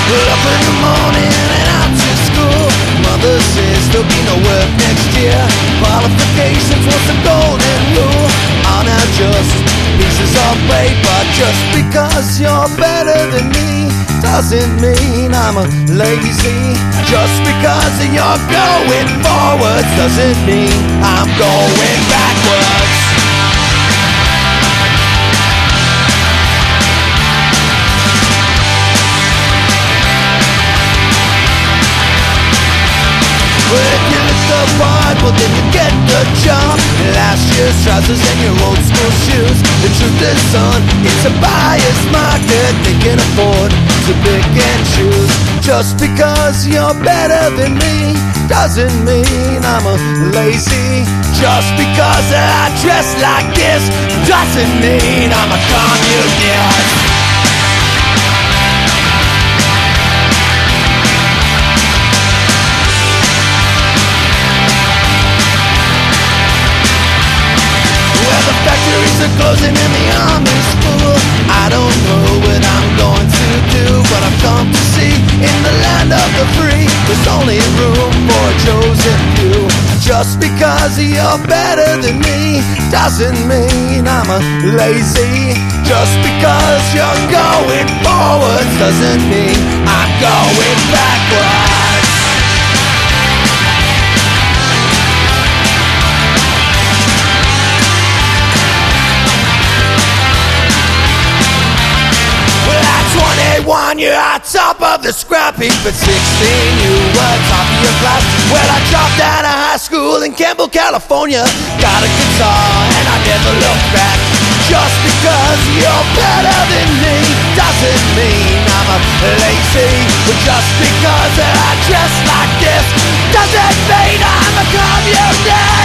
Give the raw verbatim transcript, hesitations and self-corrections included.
Up in the morning and out to school. Mother says there'll be no work next year. Qualifications was the golden rule. Are now just pieces of paper. Just because you're better than me doesn't mean I'm a lazy. Just because you're going forwards doesn't mean I'm going backwards. Well, if you look the part, well then you get the job. Last year's trousers and your old school shoes. The truth is, son, it's a buyer's market. They can afford to pick and choose. Just because you're better than me doesn't mean I'm a lazy. Just because I dress like this doesn't mean I'm a communist. Factories are closing and the army's full. I don't know what I'm going to do, but I've come to see in the land of the free there's only room for a chosen few. Just because you're better than me doesn't mean I'm a lazy. Just because you're going forwards doesn't mean I'm going backwards. twenty-one, you're on top of the scrap heap. At sixteen, you were top of your class. Well, I dropped out of high school in Campbell, California. Got a guitar and I never looked back. Just because you're better than me doesn't mean I'm a lazy. Just because I dress like this doesn't mean I'm a communist.